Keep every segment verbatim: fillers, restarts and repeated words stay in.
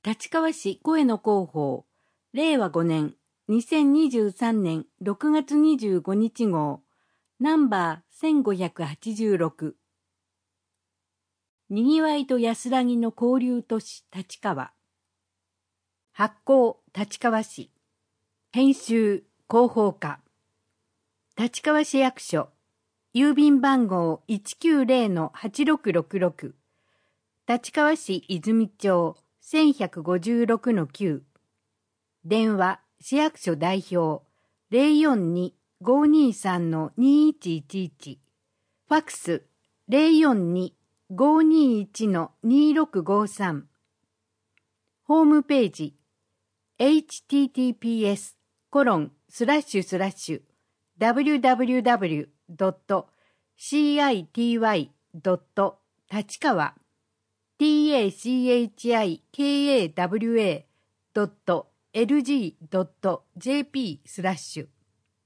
立川市声の広報、れいわごねん、にせんにじゅうさんねんろくがつにじゅうごにち号、ナンバーせんごひゃくはちじゅうろく。にぎわいと安らぎの交流都市立川。発行立川市。編集広報課。立川市役所。郵便番号 いちきゅうぜろのはちろくろくろく。立川市泉町せんひゃくごじゅうろくのきゅう。電話市役所代表 ゼロよんに ごーにーさんのにーいちいちいち。ファックス ゼロよんに ごーにーいちのにーろくごーさん。ホームページ エイチティーティーピーエスコロンスラッシュスラッシュダブリューダブリューダブリュードットシーアイティーワイドット立川 ティーエーシーエイチアイケーエーダブリューエードットエルジードットジェーピースラッシュ。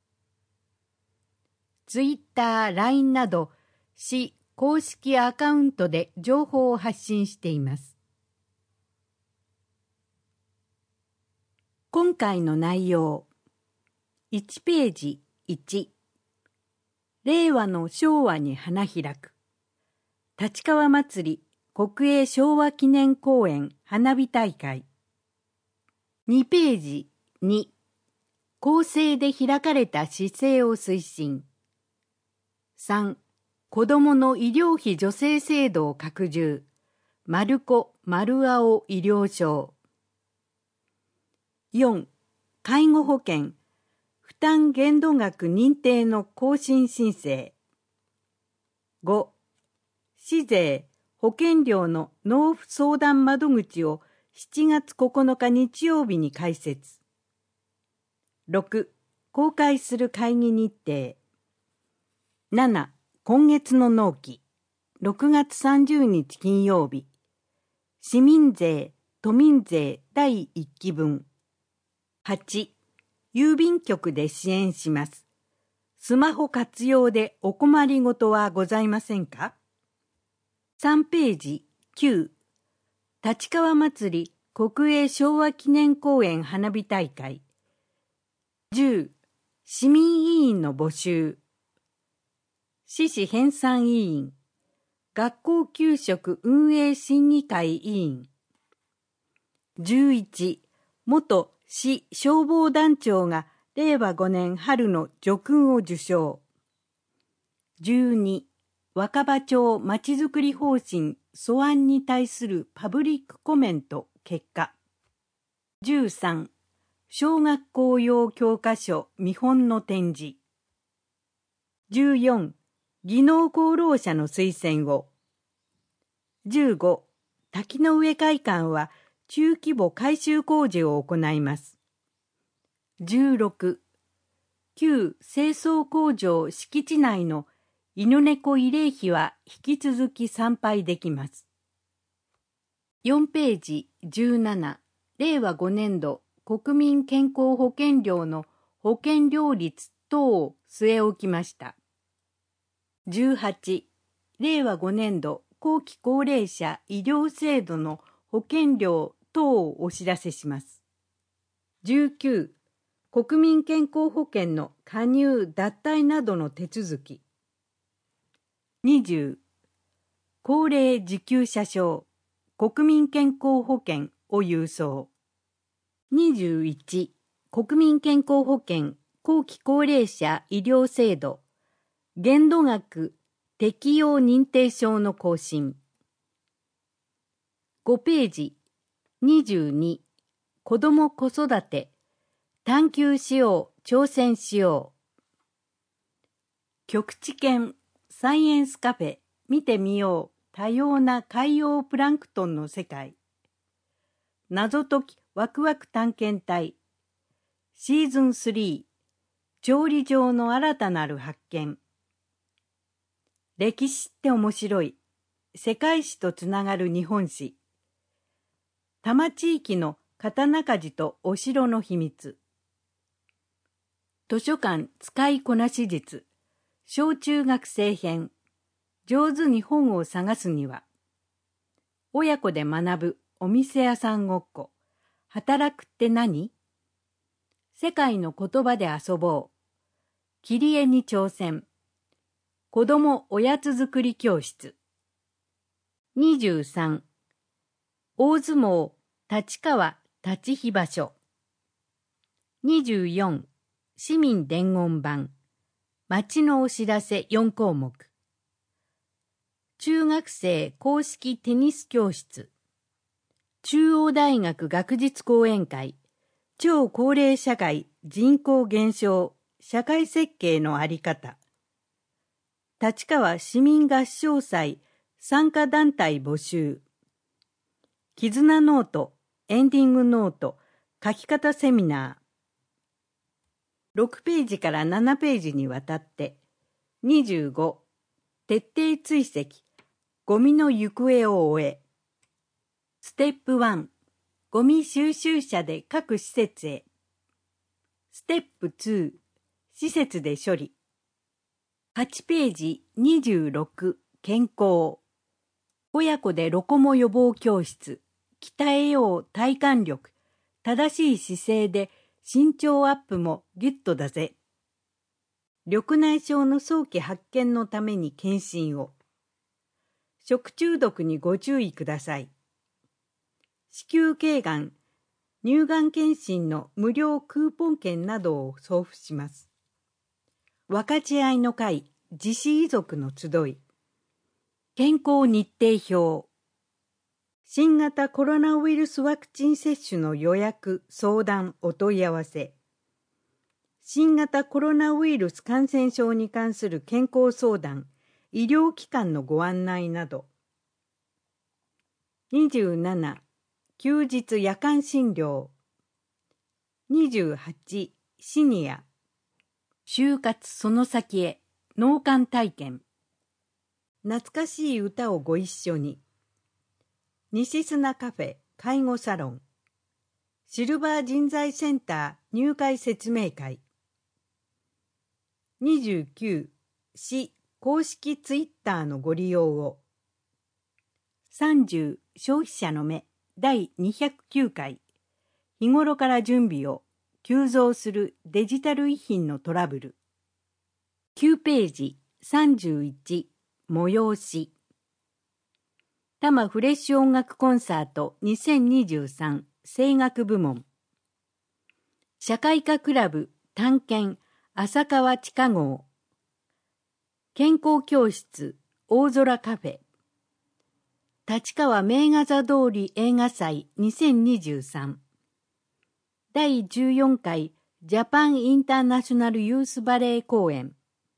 ツイッター、ライン など市公式アカウントで情報を発信しています。今回の内容。いちページいち。令和の昭和に花開く。立川祭り国営昭和記念公園花火大会。にページに。公正で開かれた市政を推進。さん. 子どもの医療費助成制度を拡充。丸子丸青医療証。よん. 介護保険負担限度額認定の更新申請。ご. 市税保険料の納付相談窓口をしちがつここのか日曜日に開設。ろく. 公開する会議日程。なな. 今月の納期。ろくがつさんじゅうにち金曜日。市民税、都民税だいいっきぶん。はち. 郵便局で支援します。スマホ活用でお困りごとはございませんか？さんページきゅう。立川祭り国営昭和記念公園花火大会。じゅう. 市民委員の募集。市史編纂委員。学校給食運営審議会委員。じゅういち. 元市消防団長がれいわごねん春の叙勲を受章。じゅうに. 若葉町まちづくり方針素案に対するパブリックコメント結果。じゅうさん. 小学校用教科書見本の展示。じゅうよん. 技能功労者の推薦を。じゅうご. 滝の上会館は中規模改修工事を行います。じゅうろく. 旧清掃工場敷地内の犬猫慰霊碑は引き続き参拝できます。よんページじゅうなな。れいわごねんど国民健康保険料の保険料率等を据え置きました。じゅうはち. れいわごねんど後期高齢者医療制度の保険料等をお知らせします。じゅうきゅう. 国民健康保険の加入脱退などの手続き。にじゅう. 高齢受給者証国民健康保険を郵送。にじゅういち. 国民健康保険後期高齢者医療制度限度額適用認定証の更新。ごページにじゅうに. 子ども子育て探究しよう挑戦しよう。極地研サイエンスカフェ見てみよう多様な海洋プランクトンの世界。謎解きワクワク探検隊シーズンスリー調理場の新たなる発見。歴史って面白い世界史とつながる日本史。多摩地域の刀鍛冶とお城の秘密。図書館使いこなし術小中学生編。上手に本を探すには。親子で学ぶお店屋さんごっこ。働くって何？世界の言葉で遊ぼう。切り絵に挑戦。子供おやつ作り教室。にじゅうさん。大相撲立川立飛場所。にじゅうよん。市民伝言板。町のお知らせよん項目。中学生公式テニス教室。中央大学学術講演会。超高齢社会人口減少社会設計のあり方。立川市民合唱祭参加団体募集。絆ノート、エンディングノート、書き方セミナー。ろくページからななページにわたって。にじゅうご、徹底追跡、ゴミの行方を追え。ステップいち、ゴミ収集車で各施設へ。ステップに、施設で処理。はちページにじゅうろく、健康。親子でロコモ予防教室。鍛えよう体幹力。正しい姿勢で身長アップもギュッとだぜ。緑内障の早期発見のために検診を。食中毒にご注意ください。子宮頸がん、乳がん検診の無料クーポン券などを送付します。分かち合いの会、自死遺族の集い。健康日程表。新型コロナウイルスワクチン接種の予約、相談、お問い合わせ。新型コロナウイルス感染症に関する健康相談、医療機関のご案内など。にじゅうなな、休日夜間診療。にじゅうはち、シニア。就活その先へ、農館体験。懐かしい歌をご一緒に。西砂カフェ介護サロン。シルバー人材センター入会説明会。にじゅうきゅう、市公式ツイッターのご利用を。さんじゅう、消費者の目だいにひゃくきゅうかい。日頃から準備を。急増するデジタル遺品のトラブル。きゅうページさんじゅういち、催し。多摩フレッシュ音楽コンサートにせんにじゅうさん声楽部門。社会科クラブ探検浅川地下号。健康教室大空カフェ。立川名画座通り映画祭にせんにじゅうさん。だいじゅうよんかいジャパンインターナショナルユースバレエ公演。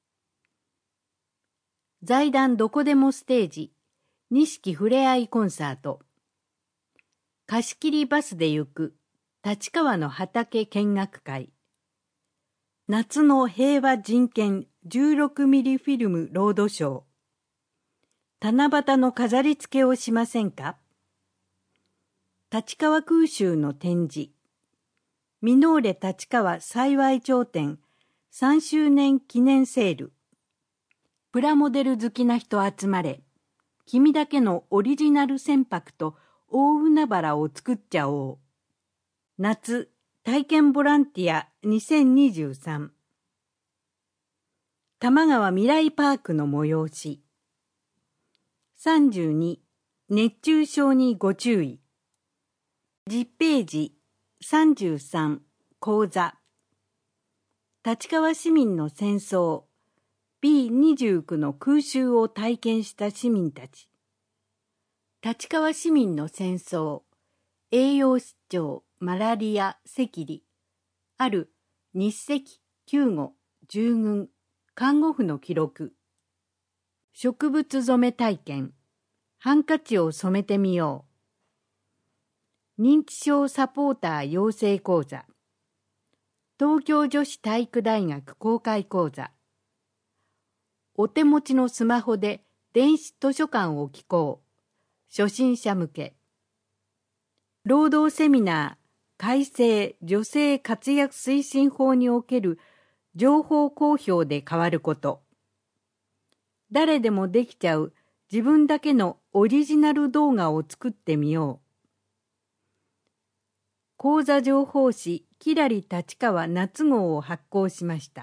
財団どこでもステージ錦ふれあいコンサート。貸し切りバスで行く立川の畑見学会。夏の平和人権じゅうろくミリフィルムロードショー。七夕の飾り付けをしませんか？立川空襲の展示。ミノーレ立川幸町店さんしゅうねん記念セール。プラモデル好きな人集まれ。君だけのオリジナル船舶と大海原を作っちゃおう。夏体験ボランティアにせんにじゅうさん。多摩川未来パークの催し。さんじゅうに、熱中症にご注意。じゅうページさんじゅうさん、講座。立川市民の戦争 ビーにじゅうきゅう の空襲を体験した市民たち。立川市民の戦争、栄養失調、マラリア、赤痢、ある日赤、救護、従軍、看護婦の記録。植物染め体験、ハンカチを染めてみよう。認知症サポーター養成講座。東京女子体育大学公開講座。お手持ちのスマホで電子図書館を聞こう。初心者向け。労働セミナー改正女性活躍推進法における情報公表で変わること。誰でもできちゃう自分だけのオリジナル動画を作ってみよう。 講座情報誌きらり立川夏号を発行しました。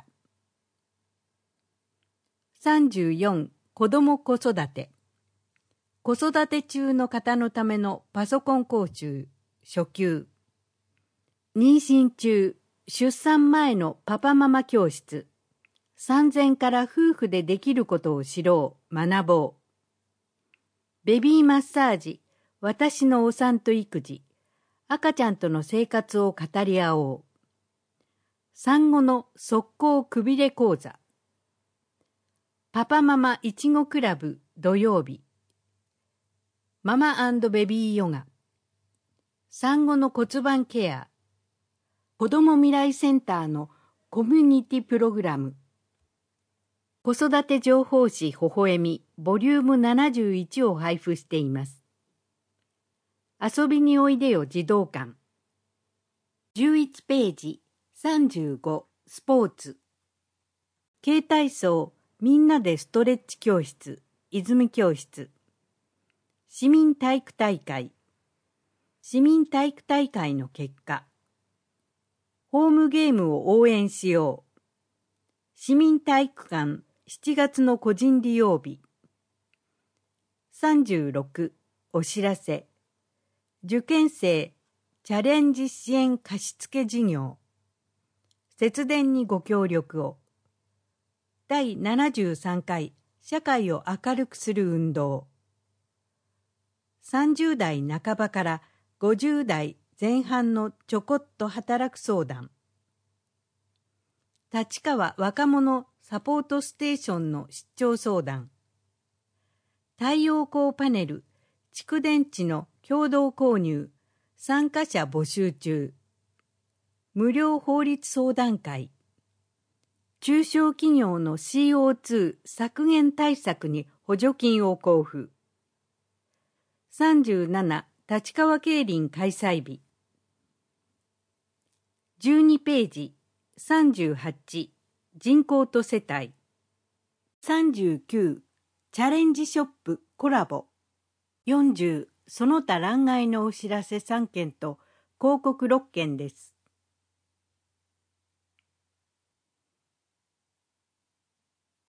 さんじゅうよん、子ども子育て。子育て中の方のためのパソコン講習、初級。妊娠中、出産前のパパママ教室。産前から夫婦でできることを知ろう、学ぼう。ベビーマッサージ、私のお産と育児。赤ちゃんとの生活を語り合おう。産後の速攻くびれ講座。パパママいちごクラブ土曜日。ママ&ベビーヨガ。産後の骨盤ケア。子ども未来センターのコミュニティプログラム。子育て情報誌ほほえみボリュームななじゅういちを配布しています。遊びにおいでよ児童館。じゅういちページさんじゅうごスポーツ。軽体操みんなでストレッチ教室泉教室。市民体育大会。市民体育大会の結果。ホームゲームを応援しよう。市民体育館しちがつの個人利用日。さんじゅうろくお知らせ。受験生チャレンジ支援貸付事業。節電にご協力を。だいななじゅうさんかい社会を明るくする運動。さんじゅうだいなかばからごじゅうだいぜん半のちょこっと働く相談。立川若者サポートステーションの出張相談。太陽光パネル、蓄電池の共同購入、参加者募集中。無料法律相談会。中小企業の シーオーツー 削減対策に補助金を交付。さんじゅうなな立川競輪開催日。じゅうにページさんじゅうはち人口と世帯。さんじゅうきゅうチャレンジショップコラボ。よんじゅうその他欄外のお知らせさんけんと広告ろっけんです。